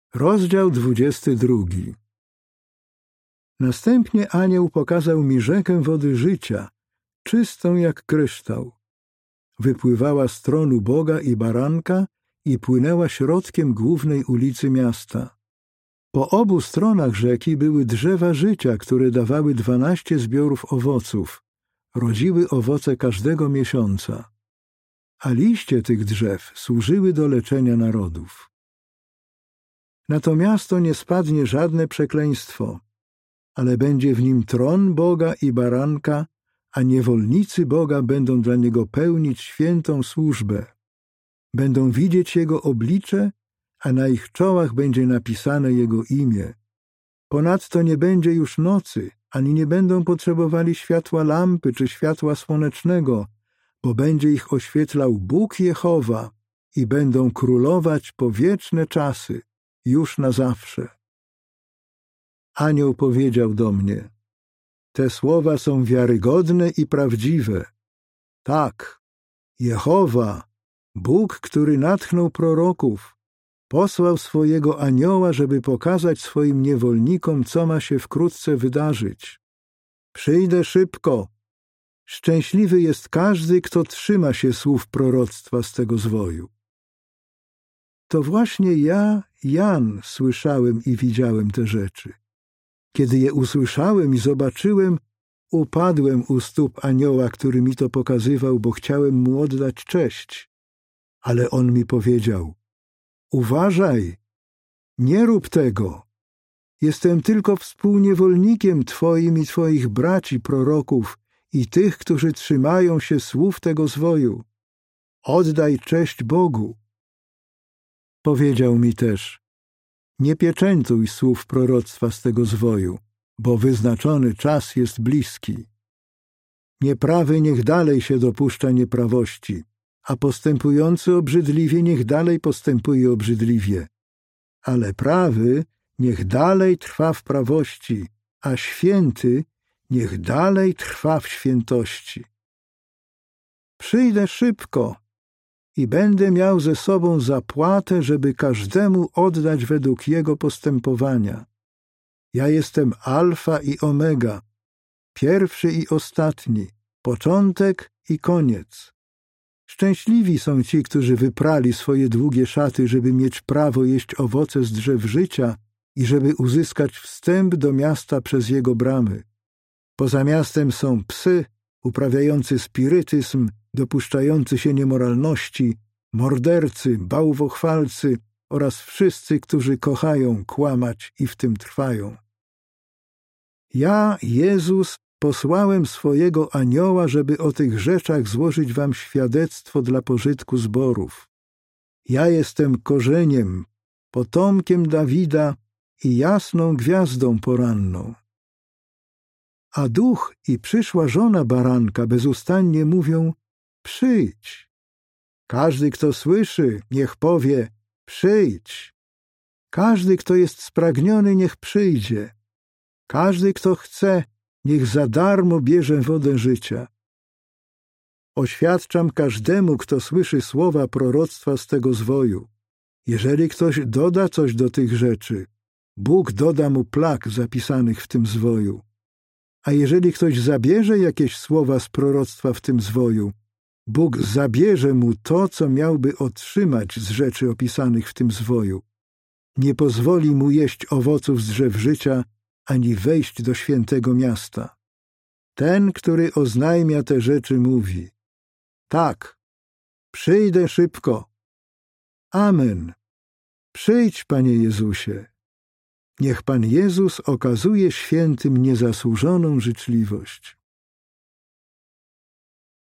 Rozdział 22. Następnie anioł pokazał mi rzekę wody życia, czystą jak kryształ. Wypływała z tronu Boga i Baranka i płynęła środkiem głównej ulicy miasta. Po obu stronach rzeki były drzewa życia, które dawały 12 zbiorów owoców, rodziły owoce każdego miesiąca, a liście tych drzew służyły do leczenia narodów. Na to miasto nie spadnie żadne przekleństwo, ale będzie w nim tron Boga i Baranka, a niewolnicy Boga będą dla niego pełnić świętą służbę. Będą widzieć jego oblicze, a na ich czołach będzie napisane jego imię. Ponadto nie będzie już nocy, ani nie będą potrzebowali światła lampy czy światła słonecznego, bo będzie ich oświetlał Bóg Jehowa i będą królować po wieczne czasy, już na zawsze. Anioł powiedział do mnie: te słowa są wiarygodne i prawdziwe. Tak, Jehowa, Bóg, który natchnął proroków, posłał swojego anioła, żeby pokazać swoim niewolnikom, co ma się wkrótce wydarzyć. Przyjdę szybko. Szczęśliwy jest każdy, kto trzyma się słów proroctwa z tego zwoju. To właśnie ja, Jan, słyszałem i widziałem te rzeczy. Kiedy je usłyszałem i zobaczyłem, upadłem u stóp anioła, który mi to pokazywał, bo chciałem mu oddać cześć. Ale on mi powiedział: uważaj, nie rób tego. Jestem tylko współniewolnikiem twoim i twoich braci proroków i tych, którzy trzymają się słów tego zwoju. Oddaj cześć Bogu. Powiedział mi też: nie pieczętuj słów proroctwa z tego zwoju, bo wyznaczony czas jest bliski. Nieprawy niech dalej się dopuszcza nieprawości, a postępujący obrzydliwie niech dalej postępuje obrzydliwie. Ale prawy niech dalej trwa w prawości, a święty niech dalej trwa w świętości. Przyjdę szybko i będę miał ze sobą zapłatę, żeby każdemu oddać według jego postępowania. Ja jestem Alfa i Omega, pierwszy i ostatni, początek i koniec. Szczęśliwi są ci, którzy wyprali swoje długie szaty, żeby mieć prawo jeść owoce z drzew życia i żeby uzyskać wstęp do miasta przez jego bramy. Poza miastem są psy, uprawiający spirytyzm, dopuszczający się niemoralności, mordercy, bałwochwalcy oraz wszyscy, którzy kochają kłamać i w tym trwają. Ja, Jezus, posłałem swojego anioła, żeby o tych rzeczach złożyć wam świadectwo dla pożytku zborów. Ja jestem korzeniem, potomkiem Dawida i jasną gwiazdą poranną. A duch i przyszła żona baranka bezustannie mówią: przyjdź. Każdy, kto słyszy, niech powie: przyjdź. Każdy, kto jest spragniony, niech przyjdzie. Każdy, kto chce, niech za darmo bierze wodę życia. Oświadczam każdemu, kto słyszy słowa proroctwa z tego zwoju. Jeżeli ktoś doda coś do tych rzeczy, Bóg doda mu plag zapisanych w tym zwoju. A jeżeli ktoś zabierze jakieś słowa z proroctwa w tym zwoju, Bóg zabierze mu to, co miałby otrzymać z rzeczy opisanych w tym zwoju. Nie pozwoli mu jeść owoców z drzew życia, ani wejść do świętego miasta. Ten, który oznajmia te rzeczy, mówi: tak, przyjdę szybko. Amen. Przyjdź, Panie Jezusie. Niech Pan Jezus okazuje świętym niezasłużoną życzliwość.